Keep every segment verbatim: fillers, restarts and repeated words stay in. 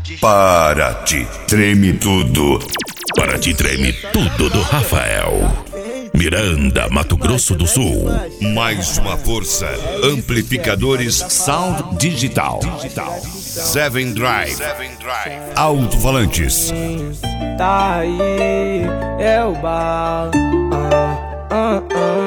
Paraty, treme tudo. Paraty treme tudo do Rafael. Miranda, Mato Grosso do Sul. Mais uma força. Amplificadores Sound Digital. Seven Drive. Alto-falantes. Tá aí, é o balo. Ah, ah,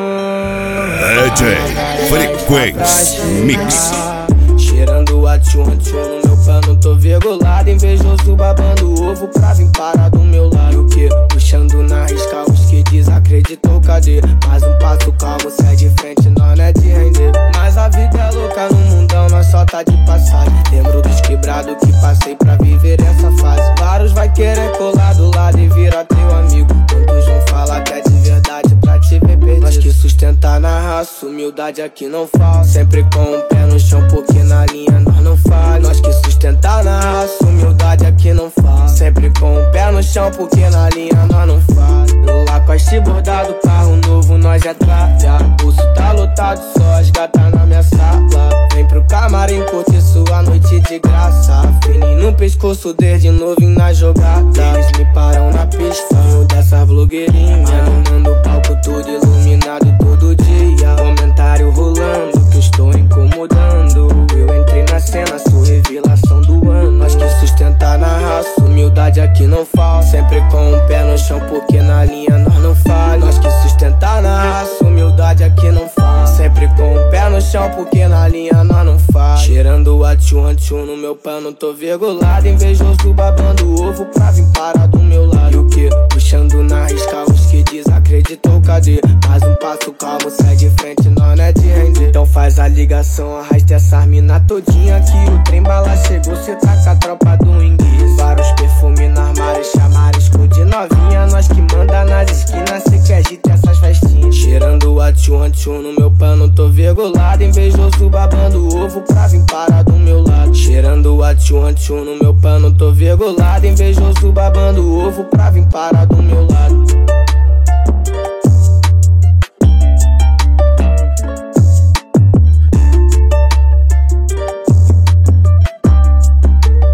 ah. D J Frequência Mix. Cheirando a tchum tchum no meu pano, tô virgulado, invejoso babando ovo pra vir parar do meu lado. E o que? Puxando na risca os que desacreditou, cadê? Mais um passo calmo, sai de frente, nós não é de render. Mas a vida é louca no mundão, nós só tá de passagem. Lembro dos quebrados que passei pra viver essa fase. Vários vai querer colar do lado e virar teu amigo. Quantos vão falar que é de verdade pra te ver perdido. Nós que sustentar na raça, humildade aqui não falta. Sempre com o pé no chão, porque na linha nós não falha. Nós que sustentar na raça, humildade aqui não falta. Sempre com o pé no chão, porque na linha nós não falha. Lá com este bordado, carro novo nós já tralha. O bolso tá lotado, só as gatas na minha sala. Vem pro camarim curtir sua noite de graça. Fininho no pescoço desde novinho na jogada. Eles me param na pista, eu dessas blogueirinhas. Animando o palco todo iluminado todo dia. Comentário rolando que eu estou incomodando. Eu entrei na cena, sou revelação do ano. Nós que sustentar na raça, humildade aqui não falta. Sempre com o pé no chão, porque na linha nós não falha. Nós que sustentar na raça, humildade aqui não falta. Sempre com o pé no chão, porque na linha nós não falha. Cheirando a tchum tchum no meu pano, tô virgulado, invejoso babando ovo pra vir parar do meu lado. E o que? Puxando na risca os que desacreditou, cadê? Mais um passo calmo, sai de frente, nós não é de render. Então faz a ligação, arrasta essas mina todinha que o trem bala chegou, cê tá com a tropa do inglês. Vários perfumes no armário, chamarisco de novinha. Nós que manda nas esquinas, cê que agita essas festinhas. Cheirando a tchum tchum no meu pano, tô virgulado, invejoso babando ovo pra vir parar do meu lado. Cheirando a tchum tchum no meu pano, tô virgulado, invejoso babando ovo pra vir parar do meu lado.